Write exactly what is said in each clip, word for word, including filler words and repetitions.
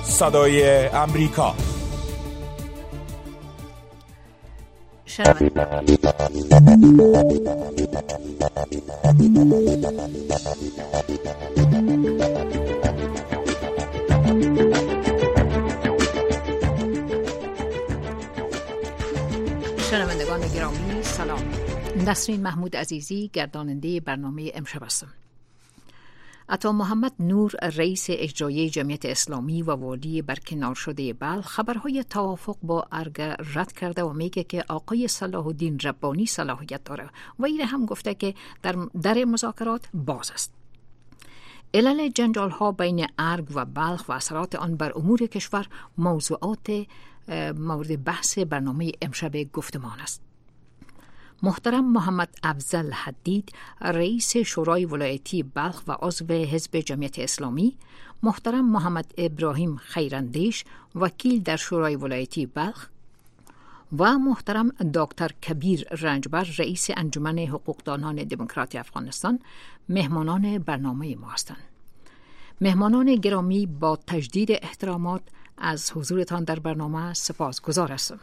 صدای امریکا. شنونده شنوندگان گرامی سلام. نسرین محمود عزیزی گرداننده برنامه امشب هستم. عطا محمد نور رئیس اجرایی جمعیت اسلامی و والی برکنار شده بلخ خبرهای توافق با ارگ رد کرده و میگه که آقای صلاح الدین ربانی صلاحیت داره و این هم گفته که در, در مذاکرات باز است. علل جنجال ها بین ارگ و بلخ و اثرات آن بر امور کشور موضوعات مورد بحث برنامه امشب گفتمان است. محترم محمد افضل حدید رئیس شورای ولایتی بلخ و عضو حزب جمعیت اسلامی، محترم محمد ابراهیم خیراندیش وکیل در شورای ولایتی بلخ و محترم دکتر کبیر رنجبر رئیس انجمن حقوقدانان دموکراتی افغانستان مهمانان برنامه ما هستند. مهمانان گرامی، با تجدید احترامات از حضورتان در برنامه سپاسگزار هستم.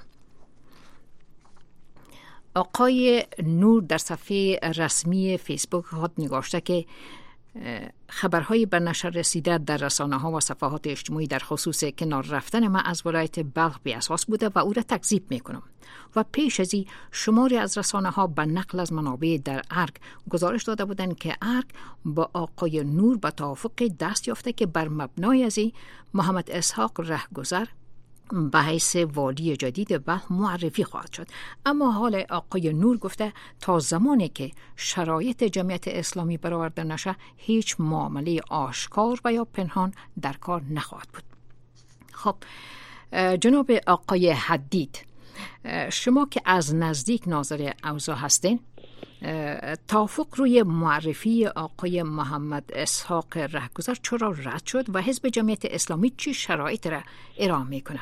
آقای نور در صفحه رسمی فیسبوک خود نگاشته که خبرهای به نشر رسیده در رسانه‌ها و صفحات اجتماعی در خصوص کنار رفتن من از ولایت بلخ بی اساس بوده و او را تکذیب میکنم و پیش از این شماری از رسانه‌ها به نقل از منابع در ارگ گزارش داده بودند که ارگ با آقای نور به توافق دست یافته که بر مبنای از این محمد اسحاق رهگذر به حیث والی جدید بلخ معرفی خواهد شد. اما حال آقای نور گفته تا زمانی که شرایط جمعیت اسلامی برآورده نشه هیچ معامله آشکار و یا پنهان در کار نخواهد بود. خب جناب آقای حدید، شما که از نزدیک ناظر اوضاع هستین، توافق روی معرفی آقای محمد اسحاق رهگذر چرا رد شد و حزب جمعیت اسلامی چی شرایط را ارائه میکنه؟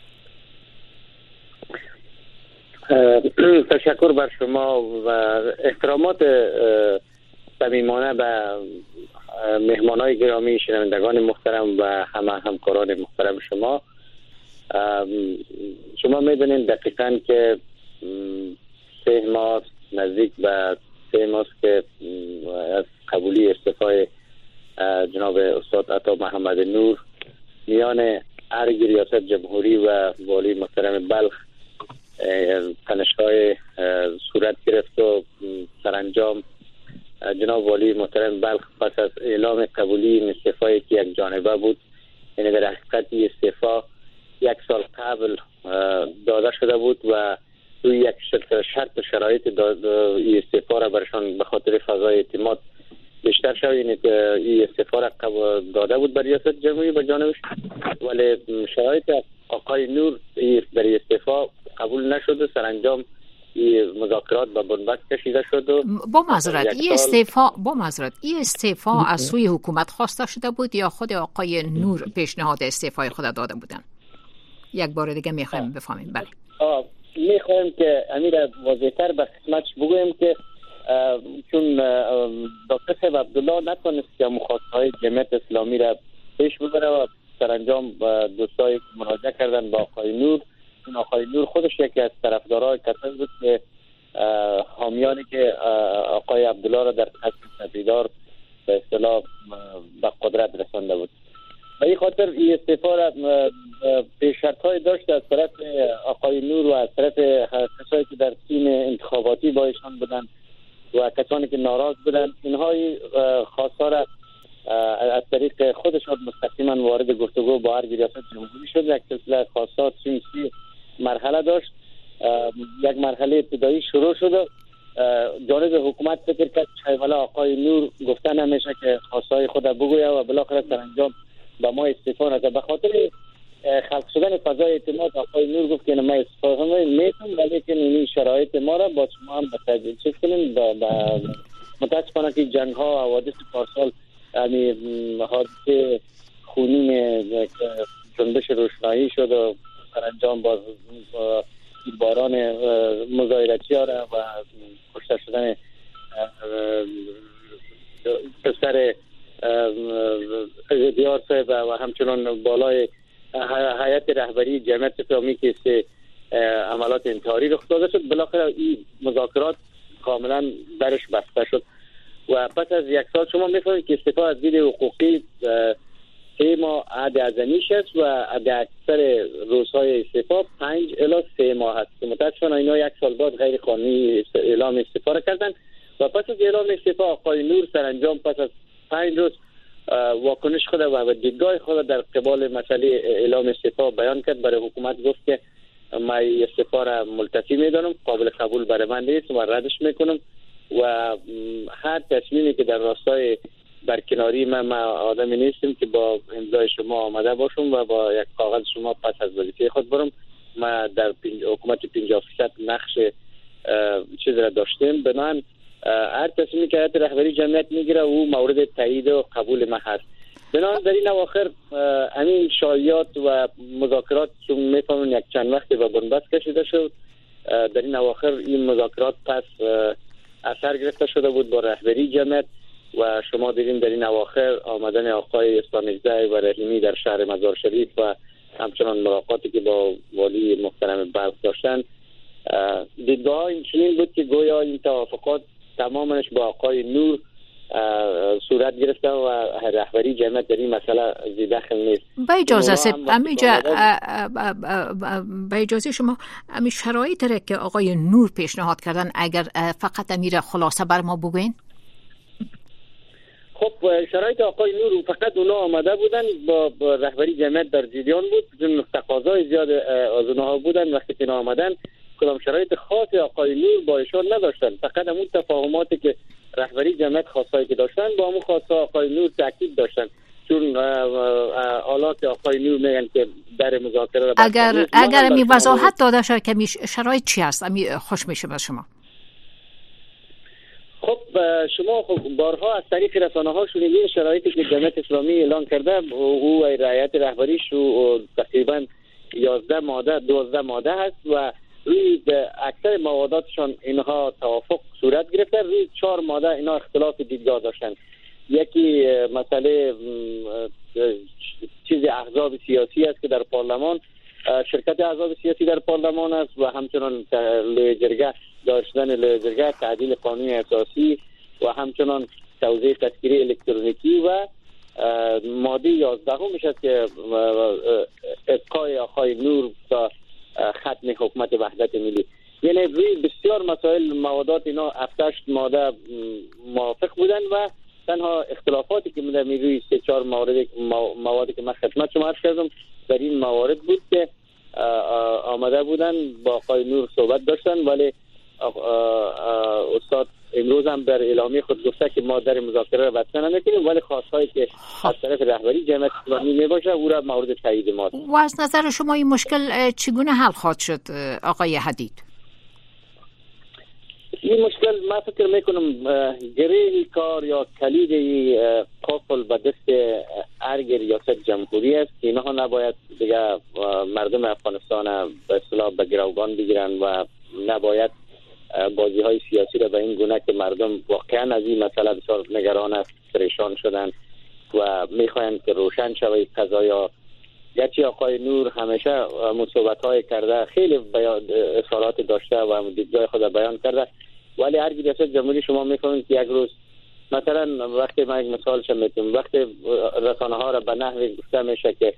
تشکر بر شما و احترامات صمیمانه به مهمانای گرامی، شنوندگان محترم و همه همکاران محترم شما. شما میدونید دقیقاً که سه ماه نزدیک به سه ماه که از قبولی استعفای جناب استاد عطا محمد نور میان ارگ ریاست جمهوری و والی محترم بلخ تنش‌های صورت گرفت و سرانجام جناب والی محترم بلخ پس از اعلام قبولی استعفای که یک جانبه بود، یعنی در حقیقت استعفا یک سال قبل داده شده بود و توی یک شرط شرط شرایط این استعفا را برشان به خاطر فضای اعتماد بیشتر شد، یعنی که این استعفا را داده بود برای ریاست جمهوری به جانبش، ولی شرایط آقای نور برای استعفا قبول نشد و سرانجام این مذاکرات به بنبست کشیده شد. و با معذرت این استعفا با معذرت این استعفا از سوی حکومت خواسته شده بود یا خود آقای نور پیشنهاد استعفای خود داده بودن؟ یک بار دیگه میخوایم بفهمیم. بله آه. میخوایم که امیر واضح‌تر به خدمتش بگویم که چون دکتر صاحب عبدالله نتونست که مخاطبای جمعیت اسلامی را پیش ببره و سرانجام دوستای مراجعه کردن با آقای نور، چون آقای نور خودش یکی از طرفدارای کسایی بود که حامیانی که آقای عبدالله را در حزب تبریدار به اصطلاح به قدرت رسانده بود. و این خاطر این استعفا را به شرط‌های داشت از طرف آقای نور و از طرف کسایی که در تیم انتخاباتی با ایشان بودن و کسانی که ناراض بودن، اینها خواستار از طریق خودشان مستقیما وارد گفتگو با ارگ ریاست جمهوری شد. یک سلسله خواستار سی مرحله داشت. یک مرحله ابتدایی شروع شد. جانب حکومت فکر کرد حوالا آقای نور گفته نمیشه که خواستای خود بگویه و بالاخره سرانجام با ما استعفا نکرد. به خاطر خلق شدن فضای اعتماد آقای نور گفت که ما استعفا میتونم، ولی که این شرایط ما را با شما هم به تجربه چیز کنیم. متاسفانه که جنگ ها و حوادث پارسال یعنی حادثه خونین جنبش روشنایی شد و سرانجام باز باران مظاهرتی ها را و کشته شدن پسر دیار صاحب و همچنان بالای هیئت رهبری جمعیت اسلامی که سه عملات انتحاری رخ داده شد، بالاخره این مذاکرات کاملا درش بسته شد و پس از یک سال شما میفهمید که استفاده از دید حقوقی سه ماه عهد ازمیش است و عهد اکثر روزهای استعفا پنج الی سه ماه است. متاسفانه اینا یک سال بعد غیر قانونی اعلام استعفا کردن و پس از اعلام استعفا آقای نور سرانجام پس از پنج روز واکنش خود و دیدگاه خود در قبال مسئله اعلام استعفا بیان کرد. برای حکومت گفت که من استعفا را ملتفی میدانم، قابل قبول برای من نیست و ردش میکنم و هر تصمیمی که در راستای برکناری من من آدمی نیستم که با امضای شما آمده باشم و با یک کاغذ شما پس از وظیفه خود برم. ما در حکومت پنجاه فیصد نقش چیز را داشتیم، بنابراین هر تصمیمی که هیئت رهبری جمعیت میگیره او مورد تایید و قبول ما هست. بنابراین در این اواخر همین شایعات و مذاکرات چون میفهمون یک چند وقتی به بنبست کشیده شد، در این اواخر این مذاکرات پس اثر گرفته شده بود با رهبری جمعیت و شما دیدین در این اواخر آمدن آقای اسلامیزاده و رحیمی در شهر مزار شریف و همچنان ملاقاتی که با والی محترم بلخ داشتن. دیدگاه این چنین بود که گویا این توافقات تمامش با آقای نور صورت گرفته و رهبری جمعیت در این مسئله دخل نیست. با اجازه سب امیجا با اجازه شما امی شرایط را که آقای نور پیشنهاد کردن اگر فقط امیر خلاصه بر ما بگوین. خب شرایط آقای نور فقط اونا آمده بودن با, با رهبری جمعیت در جریان بود، چون تقاضای زیاد از اونها بودن. وقتی که آمدن کدام شرایط خاص آقای نور با ایشان نداشتن، فقط همون تفاهماتی که رهبری جمعیت خاصایی که داشتن با همون خاصه آقای نور تاکید داشتن، چون حالات آقای نور میگن که در مذاکره اگر اگر می وضاحت داده شد که شرایط چی است امی خوش میشه به شما. خب شما خب بارها از طریق رسانه ها شنیدین شرایطی که جمعیت اسلامی اعلان کرده او رعایت رهبریش و تقریبا یازده ماده دوازده ماده هست و روی اکثر مواداتشان اینها توافق صورت گرفته. روی چهار ماده اینا اختلاف دیدگاه داشتن. یکی مسئله چیز احزاب سیاسی است که در پارلمان شرکت احزاب سیاسی در پارلمان است و همچنان لجرگه داشتن لجرگه تعدیل قانون اساسی و همچنان توزیع تذکره الکترونیکی و ماده یازده هم میشه که ابقای آقای نور تا ختم حکومت وحدت ملی. یعنی روی بسیار مسائل موادات اینا هفتش ماده موافق بودن و تنها اختلافاتی که در روی سه چهار مورد موادی که من خدمت شما عرض کردم در این موارد بود که آمده بودن با آقای نور صحبت داشتن، ولی استاد امروز هم در اعلامیه خود گفته که ما در مذاکره را بسته نمی‌کنیم، ولی خواستهایی که از طرف رهبری جمعیت اسلامی میباشه او را مورد تایید ماست. و از نظر شما این مشکل چگونه حل خواهد شد آقای حدید؟ این مشکل ما فکر میکنم گره کار یا کلید قفل به دست ارگ ریاست جمهوری است که اینها نباید دیگه مردم افغانستان به اصطلاح به گروگان بگیرن و نباید بازی های سیاسی را به این گونه که مردم واقعا از این مسئله بسیار نگران است، پریشان شدن و میخواین که روشن شود قضایا. گرچه آقای نور همیشه مصوبت های کرده، خیلی اظهارات داشته و دیدگاه خود بیان کرده، ولی هر ریاست جمهوری شما میفهمید که یک روز مثلا وقتی من یک مثالش میتونم وقتی رسانه ها را به نحوی گفته میشه که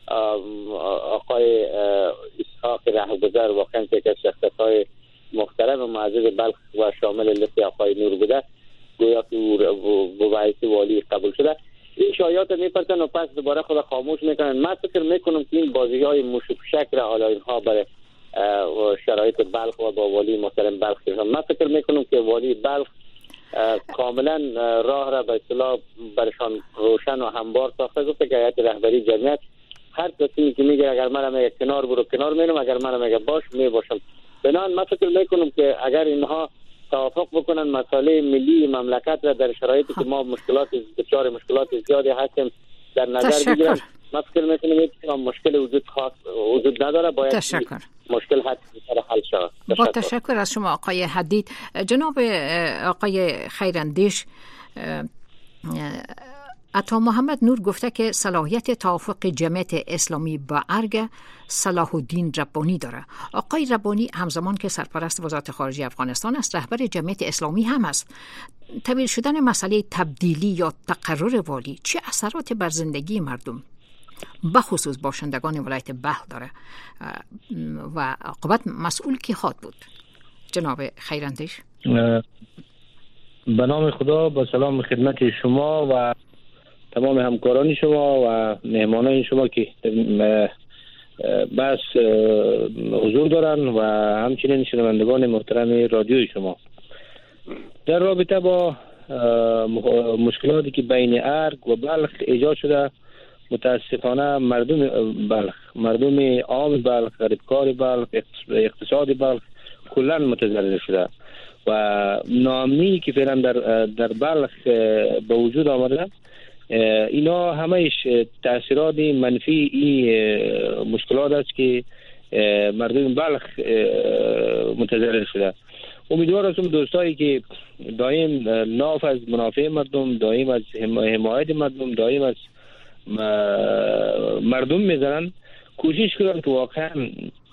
آقای اسحاق رهگذر واقعا که از شخصیت های محترم و معزز بلخ و شامل لیست آقای نور بوده گویا که او بوایسی والی قبول شده، این شایعات میپرسن و پس دوباره خود خاموش میکنن. من فکر میکنم که این بازی های مشوب شکل حالا اینها برای شرایط بلخ و با والی محترم بلخ شدن. من فکر میکنم که والی بلخ کاملا راه را به اصطلاح برشان روشن و هموار ساخته. گفته که هیئت رهبری جمعیت هر تصمیمی که میگه اگر منم میگه کنار برو کنار میرم، اگر منم میگه باش می باشم. بنابراین من فکر میکنم که اگر اینها توافق بکنن مسئله ملی مملکت را در شرایطی که ما مشکلات دچار مشکلات زیادی هستیم در نظر بگیرن، من فکر میکنم که مشکل وجود خاص وجود نداره، باید تشکر. مشکل حتی حل شود. با تشکر از شما آقای حدید. جناب آقای خیراندیش، عطا محمد نور گفته که صلاحیت توافق جمعیت اسلامی با ارگ صلاح الدین ربانی داره. آقای ربانی همزمان که سرپرست وزارت خارجه افغانستان است، رهبر جمعیت اسلامی هم است. طویل شدن مسئله تبدیلی یا تقرر والی چه اثراتی بر زندگی مردم بخصوص باشندگان ولایت بلخ داره و عاقبت مسئول کی خواهد بود؟ جناب خیراندیش. به نام خدا، با سلام خدمت شما و تمام همکاران شما و مهمانان شما که بس حضور دارن و همچنین شنوندگان محترم رادیوی شما. در رابطه با مشکلاتی که بین ارگ و بلخ ایجاد شده، متاسفانه مردم بلخ، مردم عام بلخ، غریبکار بلخ، اقتصاد بلخ کلا متضرر شده و ناامنی که فعلا در در بلخ به وجود آمده، اینا همهش تاثیرات منفی این مشکلات است که مردم بلخ متضرر شده. امیدوار هستم دوستایی که دائم ناف از منافع مردم، دائم از حمایت مردم، دائم از مردم میزنن، کوشش کنن که واقعا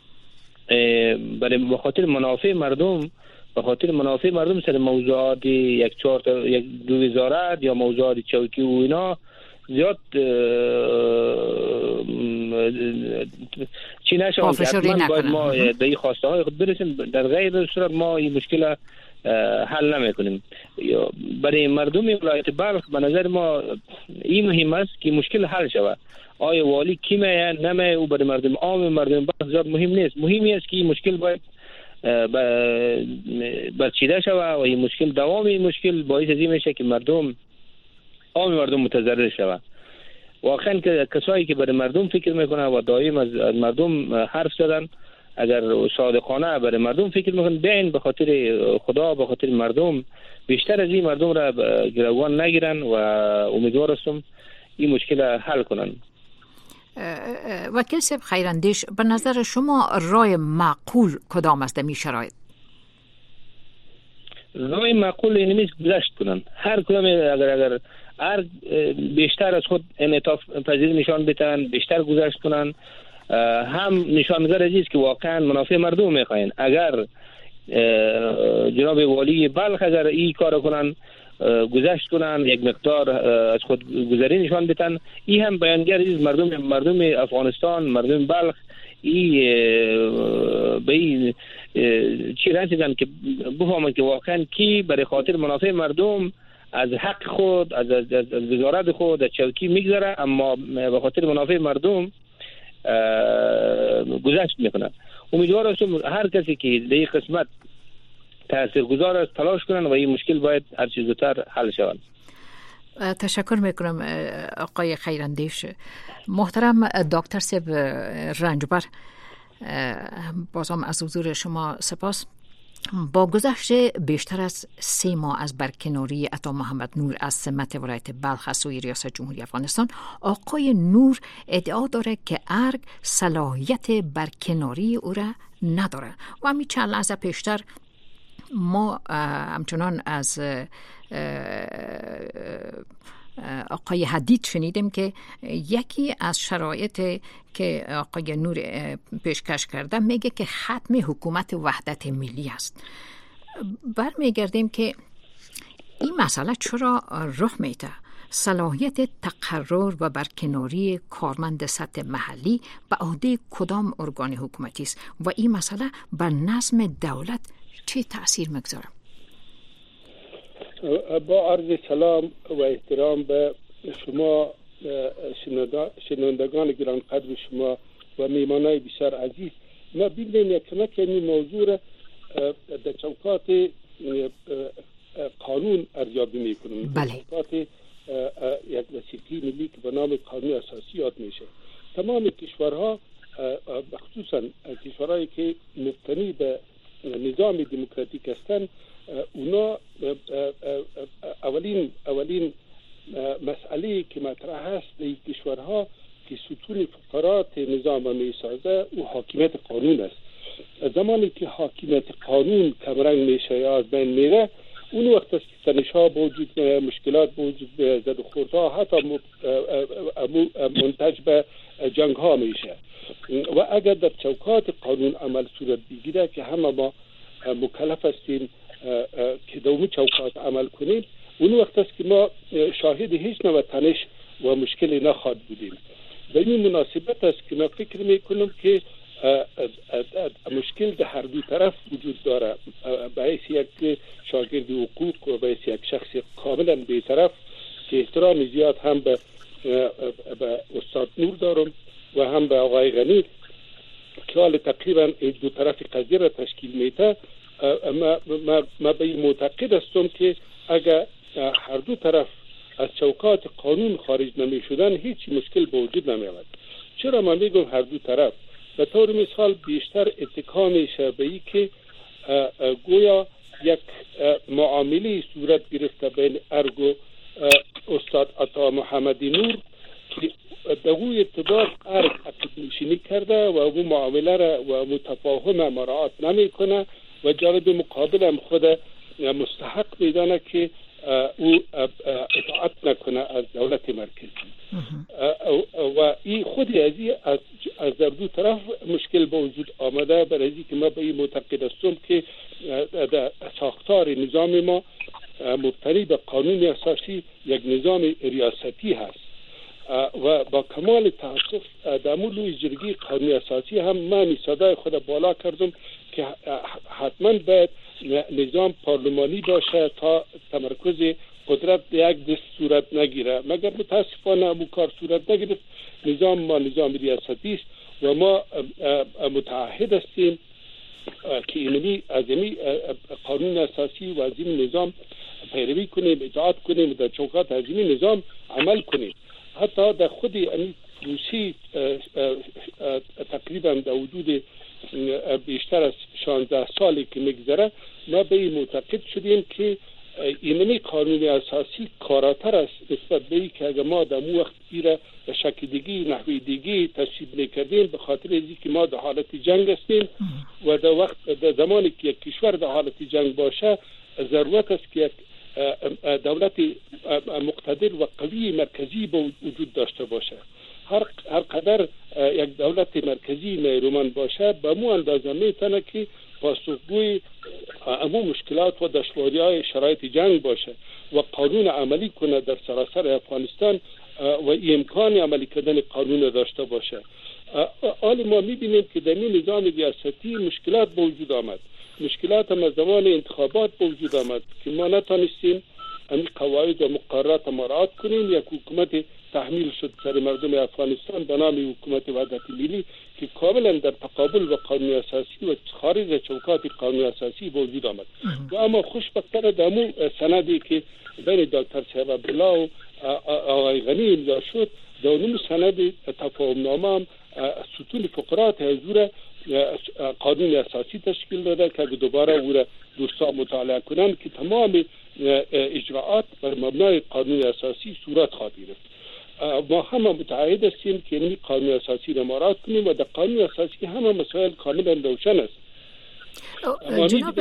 برای بخاطر منافع مردم به خاطر منافع مردم سر موضوعات یک چهار تا یک دو وزارت یا موضوعات چوکی و اینا زیاد چی نشون حتما باید ما به این خواسته های خود برسیم. در غیر صورت ما این مشکل حل نمیکنیم. برای مردم ولایت بلخ به نظر ما این مهم است که مشکل حل شود. آیا والی کی میه نمیه او برای مردم عام مردم بلخ زیاد مهم نیست. مهمی است که این مشکل باید برچیده شود و این مشکل دوام این مشکل باعث از این میشه که مردم عام مردم متضرر شود. واقعا که کسایی که برای مردم فکر میکنه و دائم از مردم حرف زدن، اگر صادقانه برای مردم فکر میکنن، بیاین به خاطر خدا، به خاطر مردم بیشتر از این مردم را گروگان نگیرن و امیدوار هستم این مشکل حل کنن. وکیل صاحب خیراندیش، به نظر شما رای معقول کدام است در این شرایط؟ رای معقول این نیست گذشت کنن. هر کدام اگر اگر هر بیشتر از خود انعطاف پذیر نشان بدن، بیشتر گذشت کنن، هم نشانگر است که واقعا منافع مردم میخواین. اگر جناب والی بلخ اگر این کار کنن، گذشت کنن، یک مقدار از خود گذری نشان بدن، این هم بیانگر است مردم مردم افغانستان، مردم بلخ این به این چی رسیدن که بفهمن که واقعا کی برای خاطر منافع مردم از حق خود، از از, از وزارت خود، از چوکی میگذره، اما به خاطر منافع مردم گذشت میکنن. امیدوار هستم هر کسی که در این قسمت تاثیرگذار است تلاش کنن و این مشکل باید هر چیز زودتر حل شود. تشکر میکنم آقای خیراندیش. محترم دکتر صاحب رنجبر، بازم از حضور شما سپاس. با گذشت بیشتر از سه ماه از برکناری عطا محمد نور از سمت ولایت بلخ از سوی ریاست جمهوری افغانستان، آقای نور ادعا داره که ارگ صلاحیت برکناری او را نداره و همین چند لحظه پیشتر ما همچنان از آقای حدید شنیدیم که یکی از شرایط که آقای نور پیشکش کرده میگه که ختم حکومت وحدت ملی است. برمیگردیم که این مسئله چرا رخ میده؟ صلاحیت تقرر و برکناری کارمند سطح محلی به عهده کدام ارگان حکومتی است و این مسئله بر نظم دولت چه تأثیر میگذاره؟ با عرض سلام و احترام به شما شنوندگان گرانقدر شما و میهمانای بسیار عزیز، ما ببینیم یک کمک این موضوع را در چوکات قانون ارزیابی میکنیم. بله. چوکات یک وثیقه ملی که به نام قانون اساسی یاد میشه. تمام کشورها، خصوصا کشورهایی که مبتنی به نظام دموکراتیک هستند، اونا اولین اولین مسئله که مطرح هست در کشورها که ستون فقرات نظام می سازه او حاکمیت قانون است. زمانی که حاکمیت قانون کمرنگ میشه یا از بین میره، اون وقت است که تنش‌ها به وجود میاد، مشکلات به وجود میاد، زد و خوردها حتی منتج به جنگ‌ها میشه. و اگر در چوکات قانون عمل صورت بگیره که همه ما مکلف هستیم که در اون چوکات عمل کنیم، اون وقت است که ما شاهد هیچ نوع تنش و مشکلی نخواهد بودیم. به این مناسبت است که من فکر میکنم که مشکل در هر دو طرف وجود داره. به حیث یک شاگرد حقوق و به حیث یک شخص کاملا بی‌طرف که احترام زیاد هم به به استاد نور دارم و هم به آقای غنی که حال تقریبا دو طرف قضیه را تشکیل میده، ما, ما, ما به این معتقد هستم که اگر هر دو طرف از چوکات قانون خارج نمی شدن هیچ مشکل به وجود نمی آمد. چرا من میگم هر دو طرف؟ به طور مثال بیشتر اتکا میشه به این که گویا یک معامله صورت گرفته بین ارگ و استاد عطا محمدی نور که در اون اعتبار ارگ عقد نشینی کرده و اون معامله را و متفاهم مراعات نمی کنه و جانب مقابل هم خود مستحق میدانه که او اطاعت نکنه از دولت مرکزی و این خودی از از از در دو طرف مشکل به وجود آمده. برای که ما به این معتقد هستم که در ساختار نظام ما مبتنی به قانون اساسی یک نظام ریاستی هست و با کمال تاسف در مولوی جرگی قانون اساسی هم من صدای خود بالا کردم که حتما باید نظام پارلمانی باشه تا تمرکز قدرت یک دست صورت نگیره، مگر متاسفانه امو کار صورت نگیرد. نظام ما نظام ریاستی است و ما متعهد هستیم که اینمی از این قانون اساسی و از این نظام پیروی کنیم، اطاعت کنیم و در چوکات از این نظام عمل کنیم. حتی در خود این روسی تقریبا در وجود بیشتر از شانزده سالی که میگذره ما به این معتقد شدیم که اینمی قانون اساسی کاراتر است نسبت به این که اگر ما در مو وقت ایره به شکل دیگی نحوی دیگی تصویب نکردیم به خاطر ازی که ما در حالت جنگ هستیم و در وقت در زمانی که یک کشور در حالت جنگ باشه ضرورت است که یک دولت مقتدر و قوی مرکزی به وجود داشته باشه. هر هر قدر یک دولت مرکزی نیرومند باشه به مو اندازه میتونه که پاسخگوی امو مشکلات و دشواری‌های شرایط جنگ باشه و قانون عملی کنه در سراسر افغانستان و امکان عملی کردن قانون داشته باشه. حال ما میبینیم که در این نظام ریاستی مشکلات به وجود آمد. مشکلات هم از زمان انتخابات به وجود آمد که ما نتانستیم این قواعد و مقررات مراعات کنیم. یک حکومت تحمیل شد سر مردم افغانستان به نام حکومت وحدت ملی که کاملا در تقابل با قانون اساسی و خارج از چوکات قانون اساسی به وجود آمد. و اما خوشبختانه در مو سندی که بین دکتر صاحب عبدالله و آقای غنی امضا شد در اون سند تفاهم نامه ستون فقرات حضور قانون اساسی تشکیل داده که دوباره او را دوستان مطالعه کنند که تمام اجراعات بر مبنای قانون اساسی صورت خواهد گرفت. ما همه متعهد هستیم که این قانون اساسی را مراعات کنیم و در قانون اساسی همه مسائل کاملا روشن است. جناب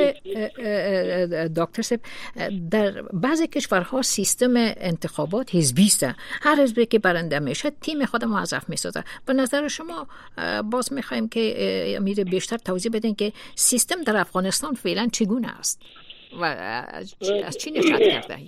دکتر صاحب، در بعضی کشورها سیستم انتخابات حزبی است. هر حزبی که برنده میشه تیم خود موظف میسازه. به نظر شما باز میخوایم که امیر بیشتر توضیح بدین که سیستم در افغانستان فعلا چگونه است و از چی نشأت گرفته؟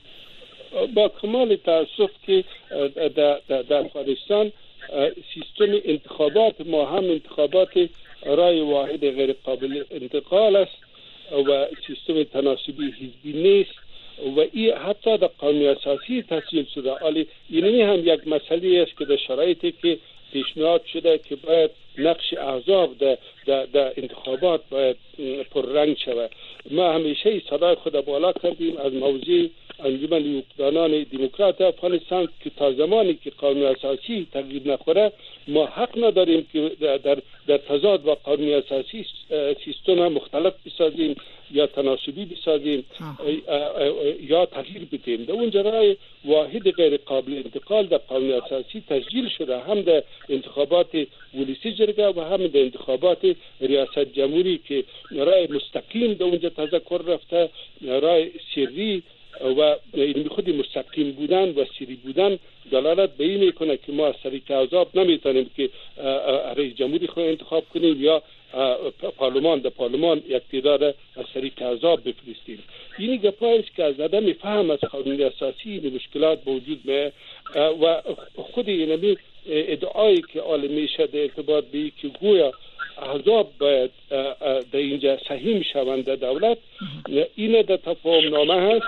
با کمال تاسف که در, در, در افغانستان سیستم انتخابات ما هم انتخابات رای واحد غیر قابل انتقال است و سیستم تناسبی حزبی نیست و این حتی در قانون اساسی تصویب شده. حالی اینمی هم یک مسئله است که در شرایطی که پیشنهاد شده که باید نقش احزاب در, در, در انتخابات باید پررنگ شود. ما همیشه صدای خود بالا کردیم از موضوع انجمن حقوقدانان دموکرات افغانستان که تا زمانی که قانون اساسی تغییر نخوره ما حق نداریم که در در تضاد با قانون اساسی سیستم مختلف بسازیم یا تناسبی بسازیم یا تغییر بدیم. در اونجا رای واحد غیر قابل انتقال در قانون اساسی تسجیل شده، هم در انتخابات ولسی جرگه و هم در انتخابات ریاست جمهوری که رای مستقیم در اونجا تذکر رفته، رای سری و این خود مستقیم بودن و سری بودن دلالت به این میکنه که ما از طریق احزاب نمیتونیم که رئیس جمهوری خود انتخاب کنیم یا پارلمان در پارلمان یک تعداد از طریق احزاب بفرستیم. این گپایی است که از عدم فهم از قانون اساسی این مشکلات موجود میه و خود این ادعایی که آل میشه در ارتباط به این که گویا احزاب باید در اینجا سهیم شوند در دولت، این در تفاهم نامه هست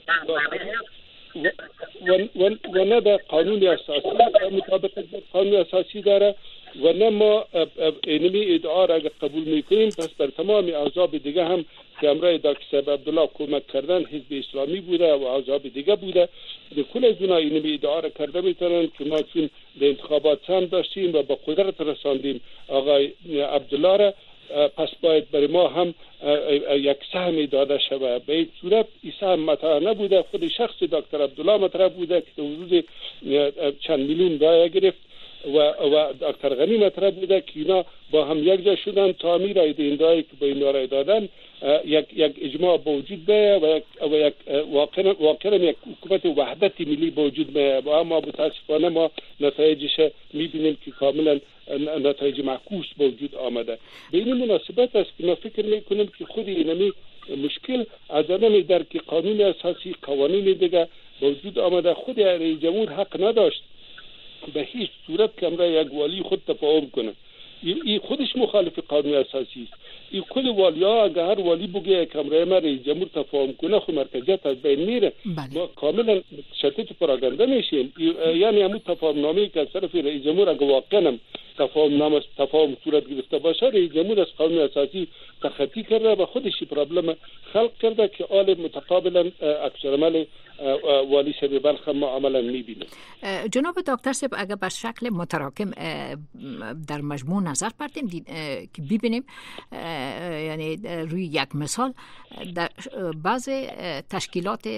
و, و, و نه در قانون اساسی مطابقت با قانون اساسی داره و نه ما اینمی ادعا را اگر قبول میکنیم پس بر تمام احزاب دیگه هم که امرای دکتر عبدالله کمک کردن حزب اسلامی بوده و احزاب دیگه بوده کل از اونا اینمی ادعا را کرده میتونن که ما چون در انتخابات هم داشتیم و با قدرت رساندیم آقای عبدالله را، پس باید برای ما هم یک سهم داده شود. به این صورت این سهم مطرح نبوده، خود شخص دکتر عبدالله مطرح بوده که حدود چند میلیون رای گرفت و و دکتر غنی مطرح بوده که اینا با هم یک جا شدن تا امیر ایده‌ای که به این رای دادن یک یک اجماع وجود به و یک و یک واقعا واقعا یک حکومت وحدت ملی وجود به و اما متاسفانه ما نتایجش میبینیم که کاملا نتایج معکوس وجود آمده. به این مناسبت است که ما فکر میکنیم که خود اینمی مشکل از عدم درک قانون اساسی قوانین دیگه وجود آمده. خود رئیس جمهور حق نداشت به هیچ صورت که امرای یک والی خود تفاهم کنه. این خودش مخالف قانون اساسی است. این کل والیا اگر هر والی بگه که امرای ما رئیس جمهور تفاهم کنه خب مرکزیت از بین میره. ما کاملا شتیت پراگنده میشیم. یعنی همون تفاهم نامه‌ای که از طرف رئیس جمهور اگر واقعا تفاهم نامه تفاهم صورت گرفته باشه رئیس جمهور از قانون اساسی تخطی کرده و خودش پرابلم خلق کرده که آل متقابلا اکثر عمل والی شب بلخ ما عملا میبینه. جناب دکتر صاحب اگر به شکل متراکم در مجموع نظر بردیم که ببینیم یعنی روی یک مثال در بعض تشکیلات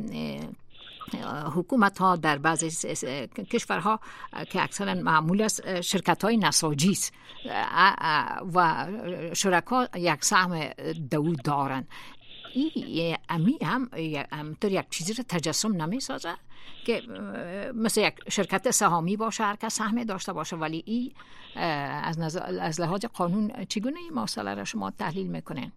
حکومت ها در بعضی کشورها که اکثرا معمول است شرکت های نساجی است و شرکا یک سهم دو دارن، این امی هم همطور یک چیزی رو تجسم نمی سازه که مثل یک شرکت سهامی باشه هر کس سهمی داشته باشه، ولی این از نظر از لحاظ قانون چگونه این مسئله را شما تحلیل میکنین؟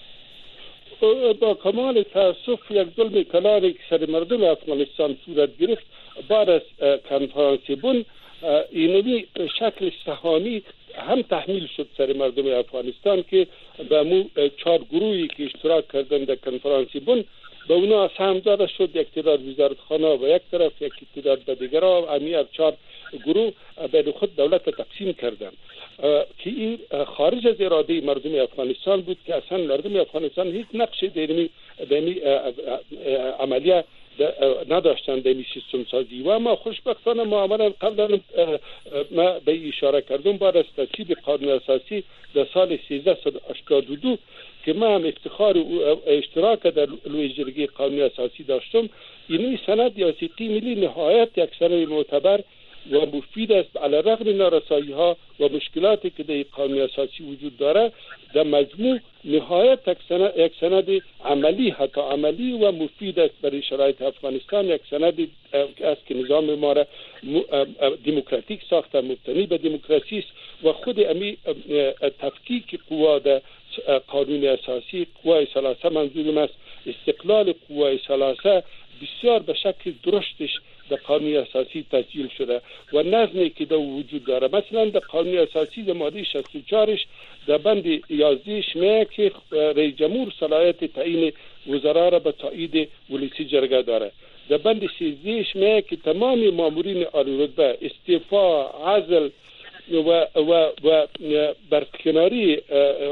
با کمال تاسف یک ظلم کلانی که سر مردم افغانستان صورت گرفت بعد از کنفرانس بن اینمی شکل سهامی هم تحمیل شد سر مردم افغانستان که به مو چهار گروهی که اشتراک کردن در کنفرانس بن به اونا سهم داده شد، یک تعداد وزارتخانه و یک طرف یک تعداد به دیگرها امی چهار گروه به خود دولت تقسیم کردن که این خارج از اراده مردم افغانستان بود که اصلا مردم افغانستان هیچ نقشی در این عملیه نداشتن در این سیستم سازی و ما خوشبختانه معامله قبلا ما به اشاره کردم بعد از تصویب قانون اساسی در سال سیزده هشتاد و دو که ما هم افتخار اشتراک در لوی جرگه قانون اساسی داشتم، این سند یاسیقی ملی نهایت یک سند معتبر و مفید است علی رغم نارسایی ها و مشکلاتی که در قانون اساسی وجود داره در مجموع نهایت یک سند عملی حتی عملی و مفید است برای شرایط افغانستان، یک سند است که نظام ما را دموکراتیک ساخته مبتنی به دموکراسی است و خود امی تفکیک قوا در قانون اساسی قوای ثلاثه منظورم است استقلال قوای ثلاثه بسیار به شکل درشتش در قانون اساسی تسجیل شده و نظمی که در وجود داره. مثلا در قانون اساسی در ماده شصت و چهار در بند یازده میگه که رئیس جمهور صلاحیت تعیین وزرا را به تایید ولسی جرگه داره. در بند سیزده میگه که تمام مامورین عالی رتبه استعفا، عزل و و و برکناری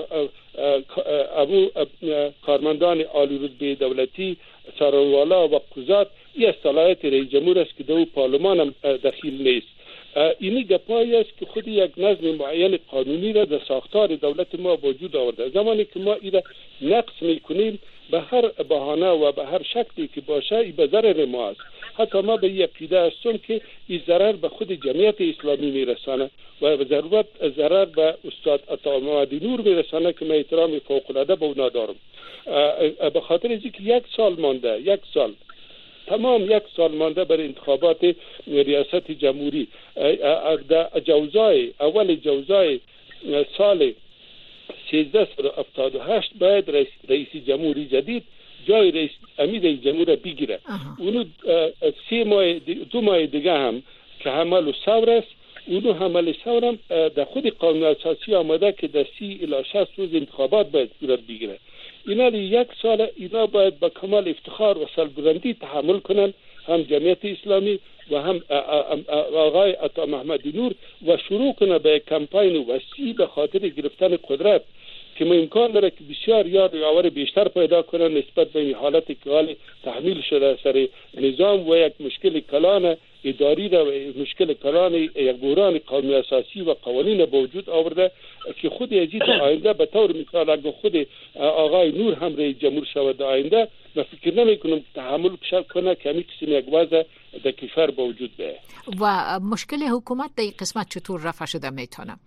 ابو کارمندان عالی رتبه دولتی، سرانوالا و قضات، این صلاحیت رئیس جمهور است که در پارلمان هم دخیل نیست. اینی گپایی است که خود یک نظم معین قانونی را در ساختار دولت ما وجود آورده. زمانی که ما این نقص میکنیم به هر بهانه و به هر شکلی که باشه این به ضرر ما است. حتی ما به یک عقیده هستم که این ضرر به خود جمعیت اسلامی میرسانه و به ضرورت ضرر به استاد عطا محمد نور میرسانه که من احترام فوق العاده به اونا دارم. به خاطر اینکه یک سال مانده، یک سال تمام یک سال مانده بر انتخابات ریاست جمهوری. در جوزای اول جوزای سال سیزده هفتاد و هشت باید رئیس, رئیس جمهوری جدید جای رئیس امیر جمهور بگیره. اونو سه ماه دو ماه دیگه هم که حمل و ثور است، اونو حمل ثور هم در خود قانون اساسی آمده که در سی الی شصت روز انتخابات باید صورت بگیره. اینا یک سال اینا باید با کمال افتخار و سربلندی تحمل کنن، هم جمعیت اسلامی و هم آقای عطا محمد نور، و شروع کنه به کمپاین وسیع به خاطر گرفتن قدرت که ما امکان داره که بسیار یار یاور بیشتر پیدا کنن نسبت به این حالتی که حال تحمیل شده سر نظام و یک مشکل کلان اداری را و مشکل کلان یک بحران قانون اساسی و قوانین به وجود آورده که خود یزید آینده به طور مثال اگر خود آقای نور هم رئیس جمهور شود آینده، من فکر نمی کنم تحمل کنه که همین قسم یک وضع در کشور به وجود بیاید. و مشکل حکومت در این قسمت چطور رفع شده میتونه؟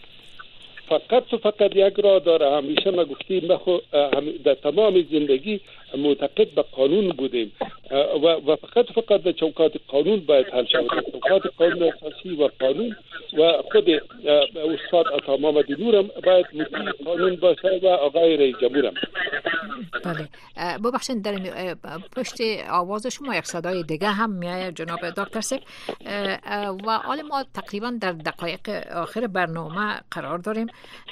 فقط و فقط یک راه داره. همیشه ما گفتیم ما در تمام زندگی معتقد به قانون بودیم و, و فقط و فقط در چوکات قانون باید حل شود. چوکات قانون اساسی و قانون و خود استاد عطا محمد نور هم باید مطیع قانون باشه و آقای رئیس جمهور هم. بله ببخشید در پشت آواز شما یک صدای دیگه هم میاد جناب دکتر سیف و حال ما تقریبا در دقایق آخر برنامه قرار داریم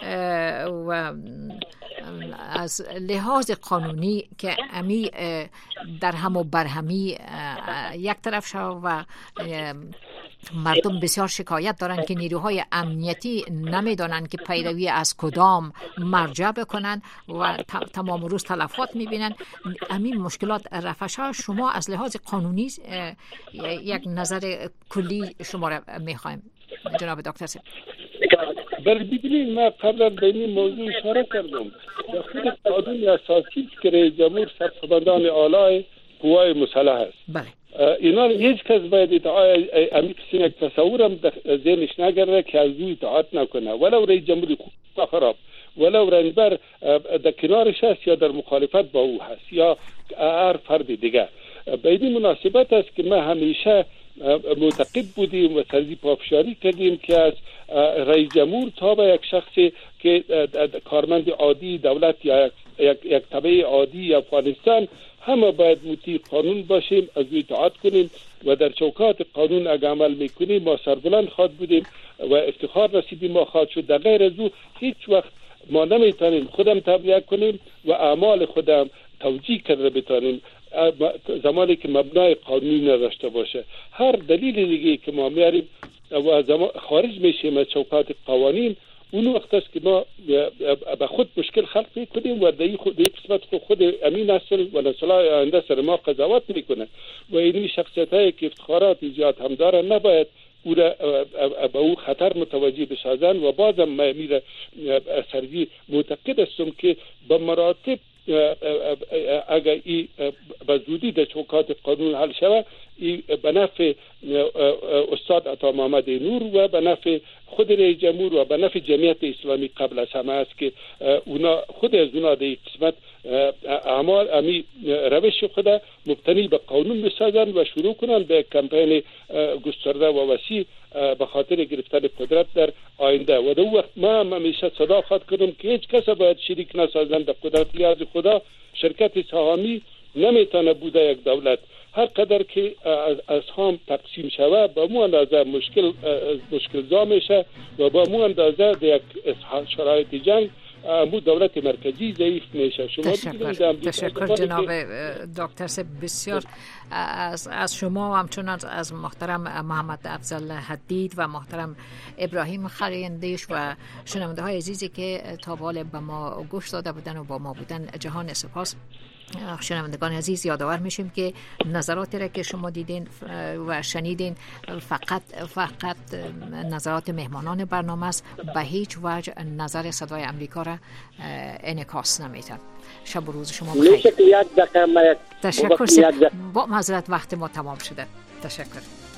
و از لحاظ قانونی که امی در هم و برهمی یک طرف شد و مردم بسیار شکایت دارن که نیروهای امنیتی نمیدونن که پیروی از کدام مرجع بکنن و تمام روز تلفات میبینن. همین مشکلات رفعش شما از لحاظ قانونی یک نظر کلی شما را میخوایم جناب دکتر سیف. بله ببینید ما قبلا به این موضوع اشاره کردم. در خود قانون اساسی که رئیس جمهور سرپرستان اعلی قوای مسلح است. بله. اینا هیچ کس باید ادعای امی کسی یک تصورم ذهنش نگرده که از او اطاعت نکنه، ولو رئیس جمهوری خراب، ولو رهبر در کنارش است یا در مخالفت با او هست یا هر فرد دیگه. به این مناسبت است که ما همیشه معتقد بودیم و سرزی پافشاری کردیم که از رئیس جمهور تا به یک شخصی که کارمند عادی دولت یا یک یک تبع عادی یا افغانستان همه باید مطیع قانون باشیم، از او اطاعت کنیم و در چوکات قانون اگر عمل میکنیم ما سربلند خواد بودیم و افتخار نصیب ما خواد شد. در غیر از او هیچ وقت ما نمیتونیم خودم تبلیغ کنیم و اعمال خودم توجیه کرده بتانیم زمانی که مبنای قانونی نداشته باشه. هر دلیل دیگه که ما میاریم و خارج میشیم از چوکات قوانین، اون وقت است که ما به خود مشکل خلق میکنیم و در خود قسمت خود, خود امین نسل و نسل‌های آینده سر ما قضاوت میکنه و این شخصیتایی که افتخارات زیاد هم دارن نباید او را به او خطر متوجه بسازن. و بازم ما میره سرزی معتقد هستم که به مراتب اگر ای به زودی در چوکات قانون حل شود، ای به نفع استاد عطا محمد نور و به نفع خود رئیس جمهور و به نفع جمعیت اسلامی قبل از همه است که اونا خود از اونا در قسمت اعمال امی روش خود مبتنی به قانون بسازن و شروع کنن به کمپین گسترده و وسیع به خاطر گرفتن قدرت در آینده. و در وقت ما هم همیشه صدا خواد کنم که هیچ کس باید شریک نسازن در قدرت. لیاز خدا شرکت سهامی نمیتونه بوده یک دولت. هر قدر که از اسهام تقسیم شوه با مو اندازه مشکل مشکل زا میشه و با مو اندازه در یک شرایط جنگ مو دولت مرکزی ضعیف میشه. شما تشکر, تشکر جناب دکتر سیف، بسیار از از شما و همچنان از محترم محمد افضل حدید و محترم ابراهیم خلیندیش و شنونده های عزیزی که تا حال به ما گوش داده بودن و با ما بودن جهان سپاس. شنوندگان عزیز، یادآور میشیم که نظراتی را که شما دیدین و شنیدین فقط فقط نظرات مهمانان برنامه است، به هیچ وجه نظر صدای امریکا را انعکاس نمیده. شب و روز شما بخیر. میشه که یک دقیقه ما یک تشکر سید. با معذرت وقت ما تمام شده. تشکر.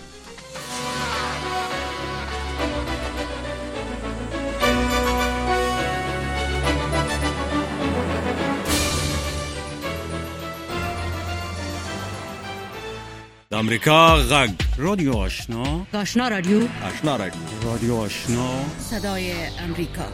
امریکا غږ رادیو آشنا آشنا رادیو آشنا رادیو رادیو آشنا صدای امریکا.